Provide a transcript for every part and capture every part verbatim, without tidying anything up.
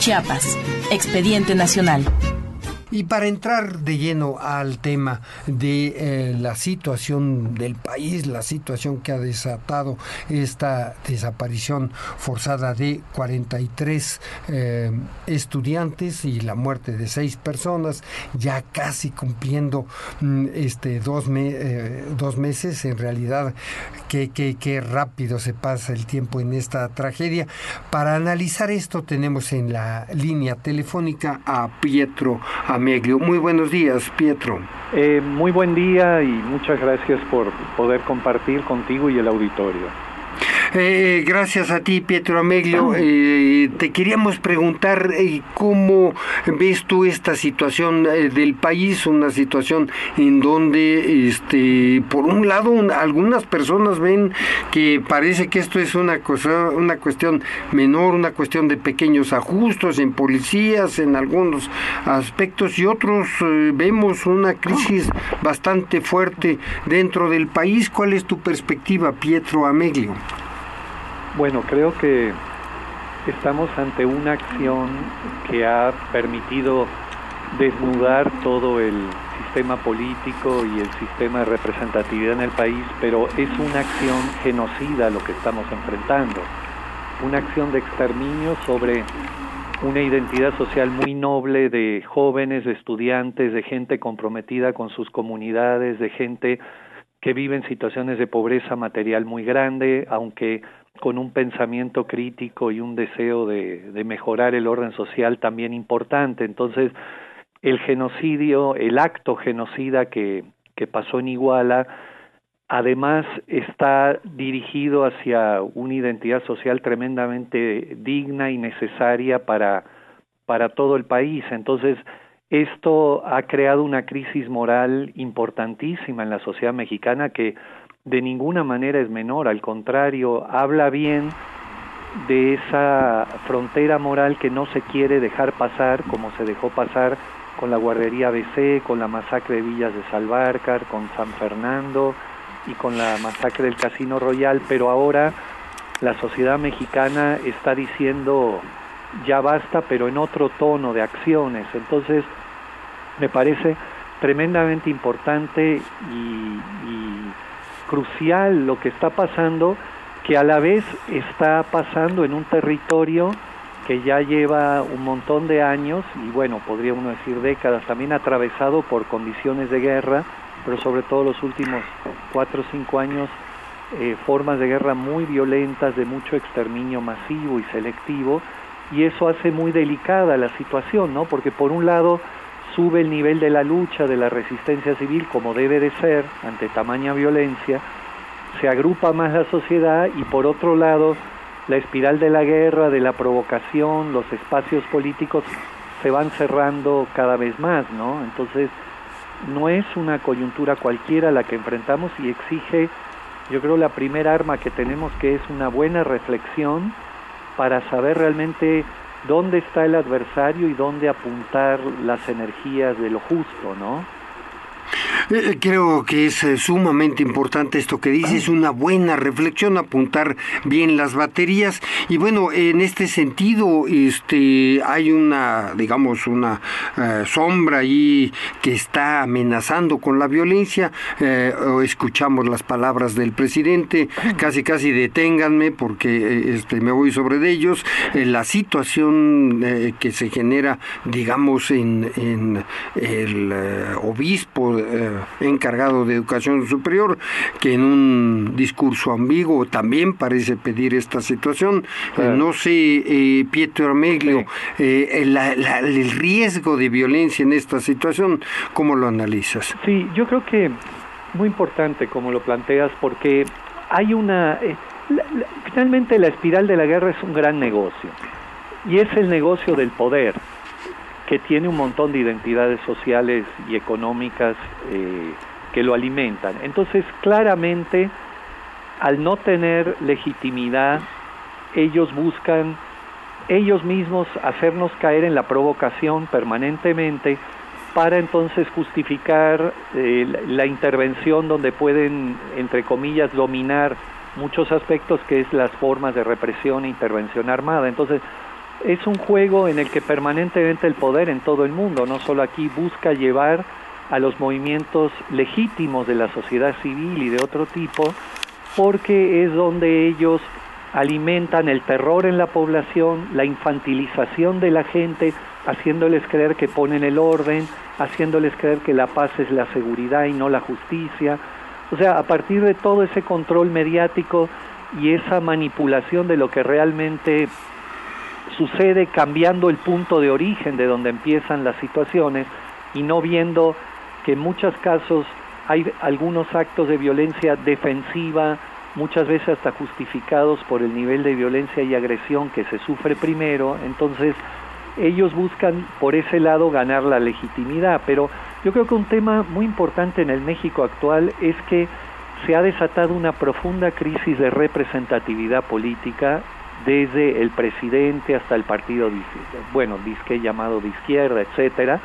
Chiapas, Expediente Nacional. Y para entrar de lleno al tema de eh, la situación del país, la situación que ha desatado esta desaparición forzada de cuarenta y tres eh, estudiantes y la muerte de seis personas, ya casi cumpliendo mm, este dos, me, eh, dos meses, en realidad qué que, que rápido se pasa el tiempo en esta tragedia. Para analizar esto tenemos en la línea telefónica a Pietro Ameglio. Muy buenos días, Pietro. Eh, muy buen día y muchas gracias por poder compartir contigo y el auditorio. Eh, gracias a ti, Pietro Ameglio. Eh, te queríamos preguntar eh, cómo ves tú esta situación eh, del país, una situación en donde, este, por un lado, un, algunas personas ven que parece que esto es una cosa, una cuestión menor, una cuestión de pequeños ajustes en policías, en algunos aspectos, y otros eh, vemos una crisis bastante fuerte dentro del país. ¿Cuál es tu perspectiva, Pietro Ameglio? Bueno, creo que estamos ante una acción que ha permitido desnudar todo el sistema político y el sistema de representatividad en el país, pero es una acción genocida lo que estamos enfrentando, una acción de exterminio sobre una identidad social muy noble de jóvenes, de estudiantes, de gente comprometida con sus comunidades, de gente que vive en situaciones de pobreza material muy grande, aunque con un pensamiento crítico y un deseo de, de mejorar el orden social también importante. Entonces, el genocidio, el acto genocida que, que pasó en Iguala, además está dirigido hacia una identidad social tremendamente digna y necesaria para, para todo el país. Entonces, esto ha creado una crisis moral importantísima en la sociedad mexicana que de ninguna manera es menor, al contrario, habla bien de esa frontera moral que no se quiere dejar pasar, como se dejó pasar con la guardería A B C, con la masacre de Villas de Salvarcar, con San Fernando y con la masacre del Casino Royal, pero ahora la sociedad mexicana está diciendo ya basta, pero en otro tono de acciones. Entonces, me parece tremendamente importante y, y crucial lo que está pasando, que a la vez está pasando en un territorio que ya lleva un montón de años, y bueno, podría uno decir décadas, también atravesado por condiciones de guerra, pero sobre todo los últimos cuatro o cinco años, eh, formas de guerra muy violentas, de mucho exterminio masivo y selectivo, y eso hace muy delicada la situación, ¿no? Porque por un lado sube el nivel de la lucha, de la resistencia civil, como debe de ser, ante tamaña violencia, se agrupa más la sociedad, y por otro lado, la espiral de la guerra, de la provocación, los espacios políticos se van cerrando cada vez más, ¿no? Entonces, no es una coyuntura cualquiera la que enfrentamos y exige, yo creo, la primera arma que tenemos, que es una buena reflexión para saber realmente dónde está el adversario y dónde apuntar las energías de lo justo, ¿no? Eh, creo que es eh, sumamente importante esto que dices, una buena reflexión, apuntar bien las baterías, y bueno, en este sentido este hay una, digamos, una eh, sombra ahí que está amenazando con la violencia. Eh, escuchamos las palabras del presidente, casi casi deténganme porque este me voy sobre de ellos. Eh, la situación eh, que se genera, digamos, en, en el eh, obispo eh, encargado de educación superior, que en un discurso ambiguo también parece pedir esta situación. Claro. Eh, no sé, eh, Pietro Ameglio, sí. eh, la, la, el riesgo de violencia en esta situación, ¿cómo lo analizas? Sí, yo creo que muy importante como lo planteas, porque hay una... Eh, la, la, finalmente la espiral de la guerra es un gran negocio, y es el negocio del poder, que tiene un montón de identidades sociales y económicas eh, que lo alimentan. Entonces, claramente, al no tener legitimidad, ellos buscan ellos mismos hacernos caer en la provocación permanentemente para entonces justificar eh, la, la intervención donde pueden, entre comillas, dominar muchos aspectos, que es las formas de represión e intervención armada. Entonces, es un juego en el que permanentemente el poder en todo el mundo, no solo aquí, busca llevar a los movimientos legítimos de la sociedad civil y de otro tipo, porque es donde ellos alimentan el terror en la población, la infantilización de la gente, haciéndoles creer que ponen el orden, haciéndoles creer que la paz es la seguridad y no la justicia. O sea, a partir de todo ese control mediático y esa manipulación de lo que realmente sucede, cambiando el punto de origen de donde empiezan las situaciones y no viendo que en muchos casos hay algunos actos de violencia defensiva, muchas veces hasta justificados por el nivel de violencia y agresión que se sufre primero. Entonces ellos buscan por ese lado ganar la legitimidad, pero yo creo que un tema muy importante en el México actual es que se ha desatado una profunda crisis de representatividad política desde el presidente hasta el partido, bueno, disque llamado de izquierda, etcétera,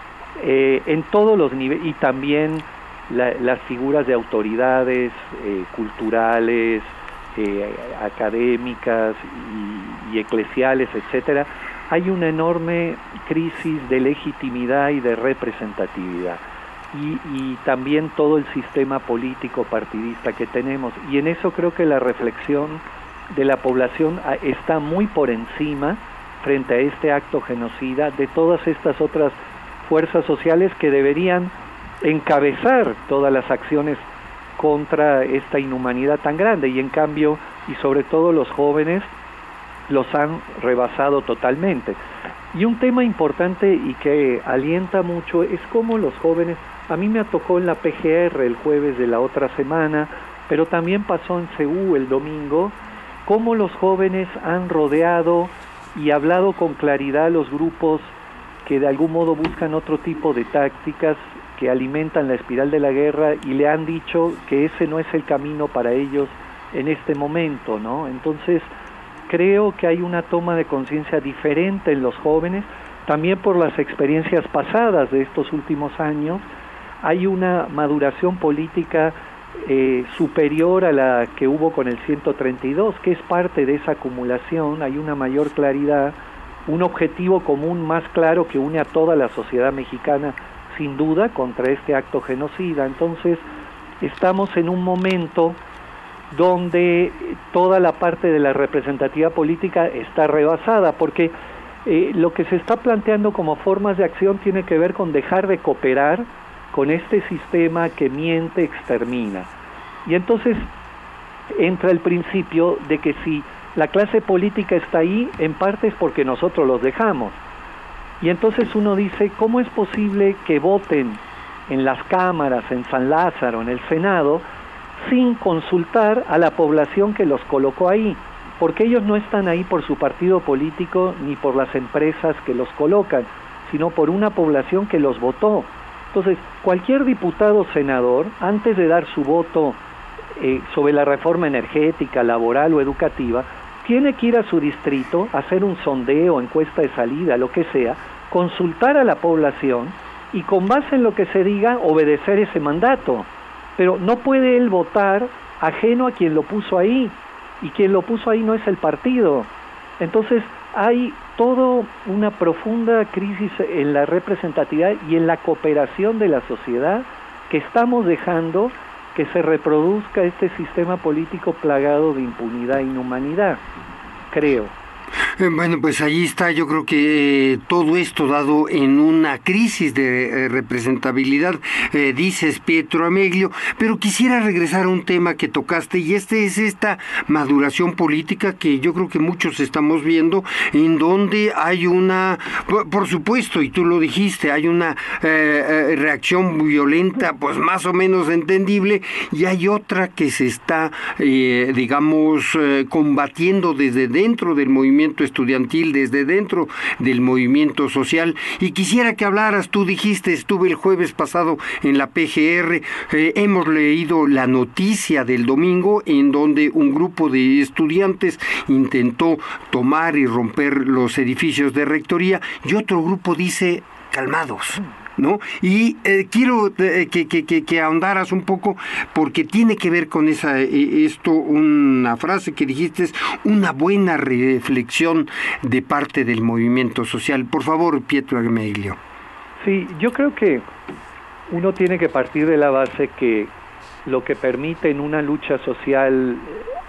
eh, en todos los niveles, y también la, las figuras de autoridades eh, culturales, eh, académicas y, y eclesiales, etcétera. Hay una enorme crisis de legitimidad y de representatividad, y, y también todo el sistema político partidista que tenemos, y en eso creo que la reflexión de la población está muy por encima frente a este acto genocida de todas estas otras fuerzas sociales que deberían encabezar todas las acciones contra esta inhumanidad tan grande, y en cambio, y sobre todo los jóvenes, los han rebasado totalmente. Y un tema importante y que alienta mucho es cómo los jóvenes, a mí me tocó en la P G R el jueves de la otra semana, pero también pasó en C U el domingo, cómo los jóvenes han rodeado y hablado con claridad a los grupos que de algún modo buscan otro tipo de tácticas, que alimentan la espiral de la guerra, y le han dicho que ese no es el camino para ellos en este momento, ¿no? Entonces, creo que hay una toma de conciencia diferente en los jóvenes, también por las experiencias pasadas de estos últimos años. Hay una maduración política eh, superior a la que hubo con el ciento treinta y dos, que es parte de esa acumulación. Hay una mayor claridad, un objetivo común más claro que une a toda la sociedad mexicana, sin duda, contra este acto genocida. Entonces, estamos en un momento donde toda la parte de la representatividad política está rebasada, porque eh, lo que se está planteando como formas de acción tiene que ver con dejar de cooperar con este sistema que miente, extermina. Y entonces entra el principio de que si la clase política está ahí, en parte es porque nosotros los dejamos. Y entonces uno dice, ¿cómo es posible que voten en las cámaras, en San Lázaro, en el Senado, sin consultar a la población que los colocó ahí? Porque ellos no están ahí por su partido político ni por las empresas que los colocan, sino por una población que los votó. Entonces, cualquier diputado o senador, antes de dar su voto eh, sobre la reforma energética, laboral o educativa, tiene que ir a su distrito, hacer un sondeo, encuesta de salida, lo que sea, consultar a la población y con base en lo que se diga, obedecer ese mandato. Pero no puede él votar ajeno a quien lo puso ahí, y quien lo puso ahí no es el partido. Entonces hay toda una profunda crisis en la representatividad y en la cooperación de la sociedad, que estamos dejando que se reproduzca este sistema político plagado de impunidad e inhumanidad, creo. Bueno, pues ahí está, yo creo que eh, todo esto dado en una crisis de eh, representabilidad, eh, dices Pietro Ameglio, pero quisiera regresar a un tema que tocaste, y este es esta maduración política que yo creo que muchos estamos viendo, en donde hay una, por, por supuesto, y tú lo dijiste, hay una eh, reacción violenta, pues más o menos entendible, y hay otra que se está, eh, digamos, eh, combatiendo desde dentro del movimiento estudiantil, desde dentro del movimiento social. Y quisiera que hablaras, tú dijiste, estuve el jueves pasado en la P G R, eh, hemos leído la noticia del domingo en donde un grupo de estudiantes intentó tomar y romper los edificios de rectoría, y otro grupo dice, calmados, ¿no? Y eh, quiero eh, que, que, que, que ahondaras un poco, porque tiene que ver con esa eh, esto, una frase que dijiste, es una buena reflexión de parte del movimiento social. Por favor, Pietro Ameglio. Sí, yo creo que uno tiene que partir de la base que lo que permite en una lucha social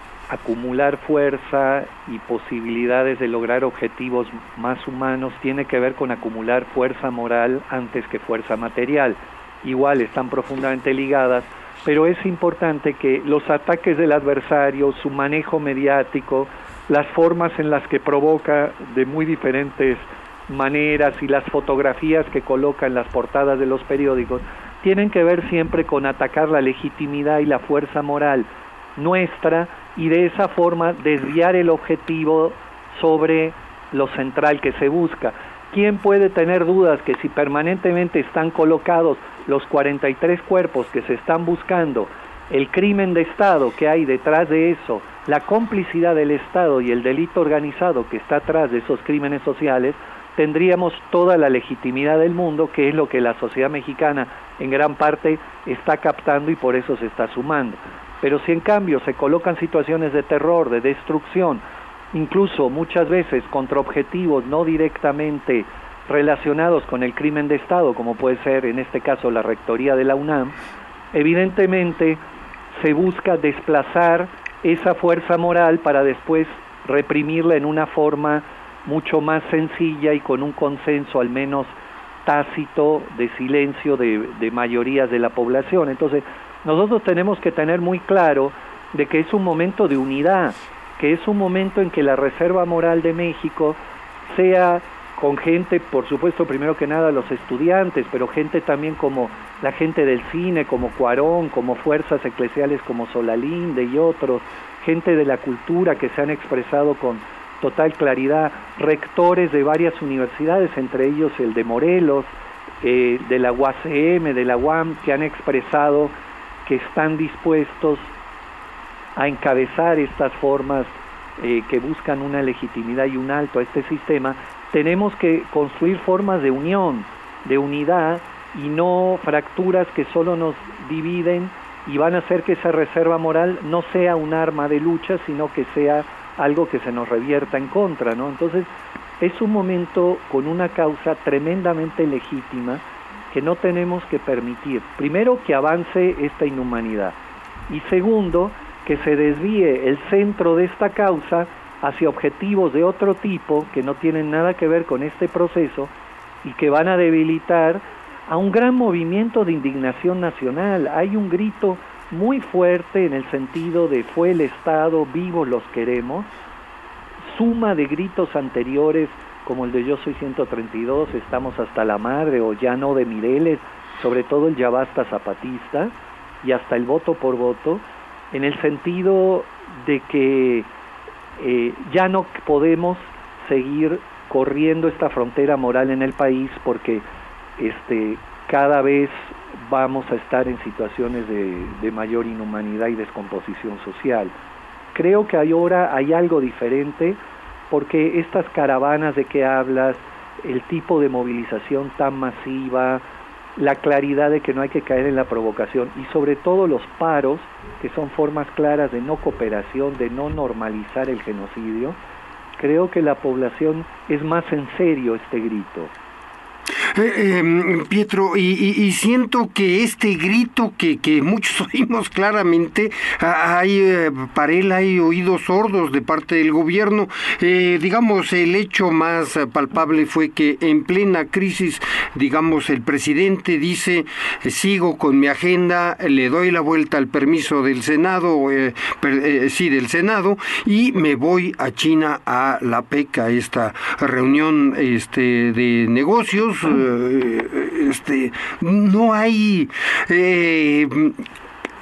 acumular fuerza y posibilidades de lograr objetivos más humanos tiene que ver con acumular fuerza moral antes que fuerza material. Igual están profundamente ligadas, pero es importante que los ataques del adversario, su manejo mediático, las formas en las que provoca de muy diferentes maneras y las fotografías que coloca en las portadas de los periódicos, tienen que ver siempre con atacar la legitimidad y la fuerza moral nuestra y de esa forma desviar el objetivo sobre lo central que se busca. ¿Quién puede tener dudas que si permanentemente están colocados los cuarenta y tres cuerpos que se están buscando, el crimen de Estado que hay detrás de eso, la complicidad del Estado y el delito organizado que está atrás de esos crímenes sociales, tendríamos toda la legitimidad del mundo, que es lo que la sociedad mexicana en gran parte está captando y por eso se está sumando? Pero si en cambio se colocan situaciones de terror, de destrucción, incluso muchas veces contra objetivos no directamente relacionados con el crimen de Estado, como puede ser en este caso la rectoría de la UNAM, evidentemente se busca desplazar esa fuerza moral para después reprimirla en una forma mucho más sencilla y con un consenso al menos tácito de silencio de, de mayorías de la población. Entonces, nosotros tenemos que tener muy claro de que es un momento de unidad, que es un momento en que la Reserva Moral de México sea con gente, por supuesto, primero que nada los estudiantes, pero gente también como la gente del cine, como Cuarón, como fuerzas eclesiales como Solalinde y otros, gente de la cultura que se han expresado con total claridad, rectores de varias universidades, entre ellos el de Morelos, eh, de la U A C M, de la U A M, que han expresado que están dispuestos a encabezar estas formas eh, que buscan una legitimidad y un alto a este sistema. Tenemos que construir formas de unión, de unidad, y no fracturas que solo nos dividen y van a hacer que esa reserva moral no sea un arma de lucha, sino que sea algo que se nos revierta en contra, ¿no? Entonces, es un momento con una causa tremendamente legítima que no tenemos que permitir. Primero, que avance esta inhumanidad. Y segundo, que se desvíe el centro de esta causa hacia objetivos de otro tipo que no tienen nada que ver con este proceso y que van a debilitar a un gran movimiento de indignación nacional. Hay un grito muy fuerte en el sentido de fue el Estado, vivos los queremos, suma de gritos anteriores como el de Yo Soy ciento treinta y dos, Estamos hasta la madre, o Ya no de Mireles, sobre todo el Ya basta zapatista, y hasta el voto por voto, en el sentido de que eh, ya no podemos seguir corriendo esta frontera moral en el país porque este cada vez vamos a estar en situaciones de, de mayor inhumanidad y descomposición social. Creo que ahora hay algo diferente, porque estas caravanas de que hablas, el tipo de movilización tan masiva, la claridad de que no hay que caer en la provocación y sobre todo los paros, que son formas claras de no cooperación, de no normalizar el genocidio, creo que la población es más en serio este grito. Eh, eh, Pietro, y, y, y siento que este grito que, que muchos oímos claramente, hay eh, para él hay oídos sordos de parte del gobierno. Eh, digamos, el hecho más palpable fue que en plena crisis, digamos, el presidente dice, eh, sigo con mi agenda, le doy la vuelta al permiso del Senado, eh, per, eh, sí, del Senado, y me voy a China a la PEC, a esta reunión este, de negocios. Este, no hay eh,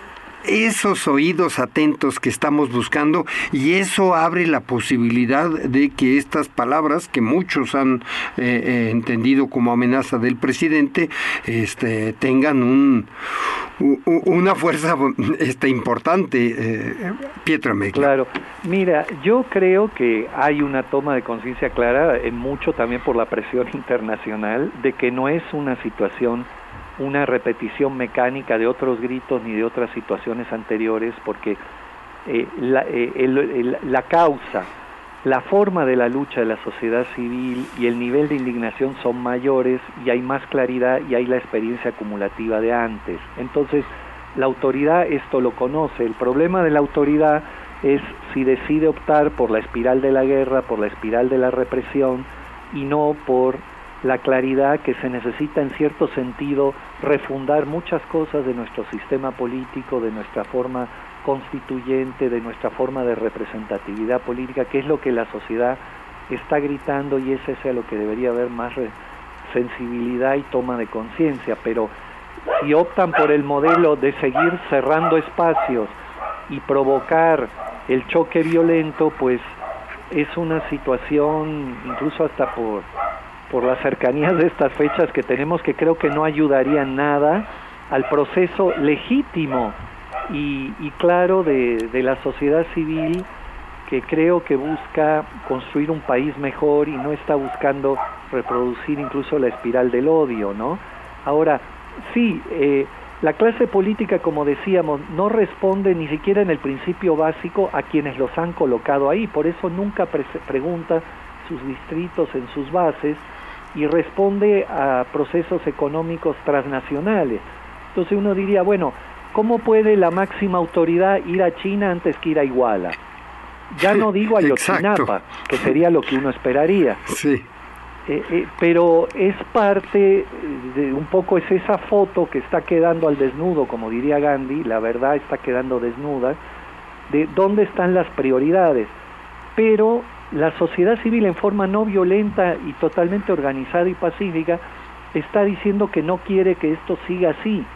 esos oídos atentos que estamos buscando, y eso abre la posibilidad de que estas palabras que muchos han eh, eh, entendido como amenaza del presidente este, tengan un, un una fuerza este, importante, eh, Pietro Amezcua. Claro, mira, yo creo que hay una toma de conciencia clara, en mucho también por la presión internacional, de que no es una situación, una repetición mecánica de otros gritos ni de otras situaciones anteriores, porque eh, la, eh, el, el, la causa, la forma de la lucha de la sociedad civil y el nivel de indignación son mayores y hay más claridad y hay la experiencia acumulativa de antes. Entonces, la autoridad esto lo conoce. El problema de la autoridad es si decide optar por la espiral de la guerra, por la espiral de la represión y no por la claridad que se necesita en cierto sentido refundar muchas cosas de nuestro sistema político, de nuestra forma constituyente, de nuestra forma de representatividad política, que es lo que la sociedad está gritando y es ese a lo que debería haber más sensibilidad y toma de conciencia. Pero si optan por el modelo de seguir cerrando espacios y provocar el choque violento, pues es una situación, incluso hasta por, por las cercanías de estas fechas que tenemos, que creo que no ayudaría nada al proceso legítimo y, y claro de, de la sociedad civil, que creo que busca construir un país mejor y no está buscando reproducir incluso la espiral del odio, ¿no? Ahora, sí, eh, la clase política, como decíamos, no responde ni siquiera en el principio básico a quienes los han colocado ahí, por eso nunca pre pregunta sus distritos en sus bases y responde a procesos económicos transnacionales. Entonces uno diría, bueno, ¿cómo puede la máxima autoridad ir a China antes que ir a Iguala? Ya no digo a Ayotzinapa, que sería lo que uno esperaría. Sí. Eh, eh, pero es parte de un poco, es esa foto que está quedando al desnudo, como diría Gandhi, la verdad está quedando desnuda, de dónde están las prioridades. Pero la sociedad civil en forma no violenta y totalmente organizada y pacífica está diciendo que no quiere que esto siga así.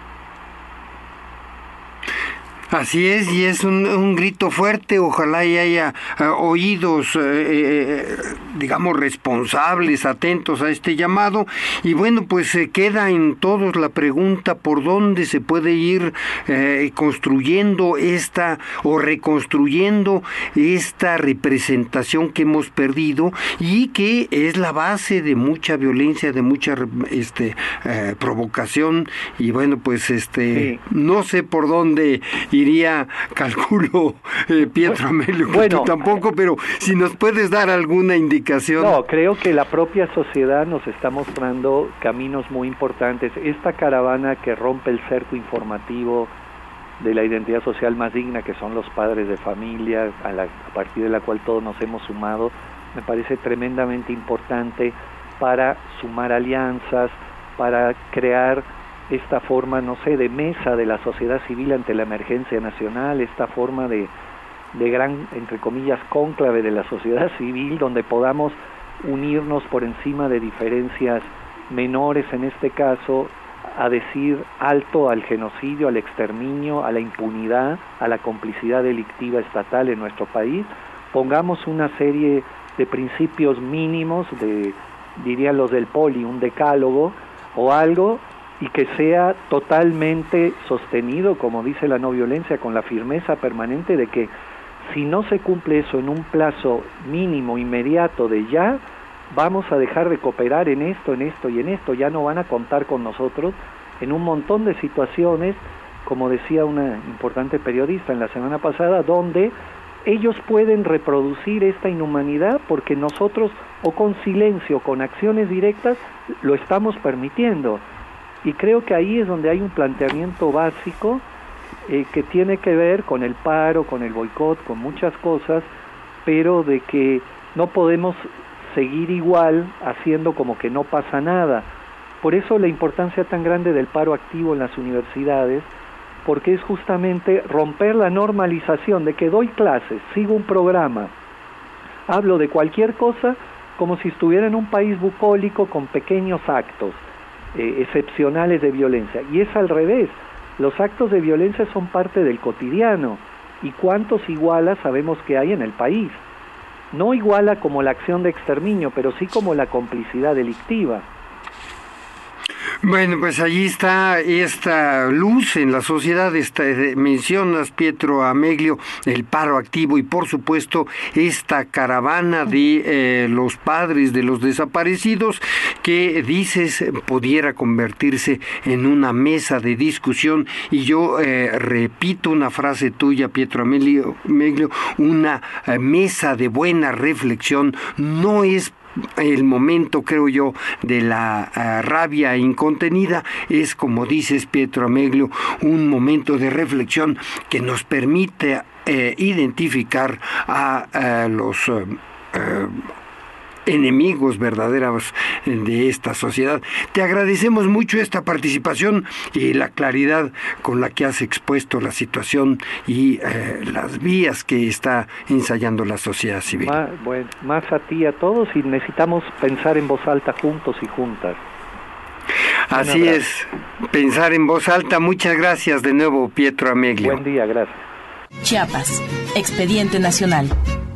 Así es, y es un, un grito fuerte. Ojalá y haya uh, oídos, eh, eh, digamos, responsables, atentos a este llamado. Y bueno, pues se eh, queda en todos la pregunta por dónde se puede ir eh, construyendo esta o reconstruyendo esta representación que hemos perdido y que es la base de mucha violencia, de mucha este, eh, provocación. Y bueno, pues este sí. No sé por dónde iría, calculo, eh, Pietro Amelio, que bueno, tú tampoco, pero si nos puedes dar alguna indicación. No, creo que la propia sociedad nos está mostrando caminos muy importantes. Esta caravana que rompe el cerco informativo de la identidad social más digna, que son los padres de familia, a, la, a partir de la cual todos nos hemos sumado, me parece tremendamente importante para sumar alianzas, para crear esta forma, no sé, de mesa de la sociedad civil ante la emergencia nacional, esta forma de, de gran, entre comillas, cónclave de la sociedad civil, donde podamos unirnos por encima de diferencias menores en este caso, a decir alto al genocidio, al exterminio, a la impunidad, a la complicidad delictiva estatal en nuestro país. Pongamos una serie de principios mínimos, de, dirían los del Poli, un decálogo o algo, y que sea totalmente sostenido, como dice la no violencia, con la firmeza permanente de que si no se cumple eso en un plazo mínimo, inmediato de ya, vamos a dejar de cooperar en esto, en esto y en esto, ya no van a contar con nosotros en un montón de situaciones, como decía una importante periodista en la semana pasada, donde ellos pueden reproducir esta inhumanidad porque nosotros, o con silencio, o con acciones directas, lo estamos permitiendo. Y creo que ahí es donde hay un planteamiento básico eh, que tiene que ver con el paro, con el boicot, con muchas cosas, pero de que no podemos seguir igual haciendo como que no pasa nada. Por eso la importancia tan grande del paro activo en las universidades, porque es justamente romper la normalización de que doy clases, sigo un programa, hablo de cualquier cosa como si estuviera en un país bucólico con pequeños actos Eh, excepcionales de violencia, y es al revés. Los actos de violencia son parte del cotidiano, y cuántos iguala sabemos que hay en el país. No iguala como la acción de exterminio, pero sí como la complicidad delictiva. Bueno, pues allí está esta luz en la sociedad. Esta, mencionas, Pietro Ameglio, el paro activo y por supuesto esta caravana de eh, los padres de los desaparecidos que dices pudiera convertirse en una mesa de discusión. Y yo eh, repito una frase tuya, Pietro Ameglio, Ameglio una eh, mesa de buena reflexión. No es el momento, creo yo, de la uh, rabia incontenida, es, como dices, Pietro Ameglio, un momento de reflexión que nos permite eh, identificar a, a los uh, uh, enemigos verdaderos de esta sociedad. Te agradecemos mucho esta participación y la claridad con la que has expuesto la situación y eh, las vías que está ensayando la sociedad civil. Más, bueno, más a ti, a todos, y necesitamos pensar en voz alta juntos y juntas. Así es, pensar en voz alta. Muchas gracias de nuevo, Pietro Ameglio. Buen día, gracias. Chiapas, Expediente Nacional.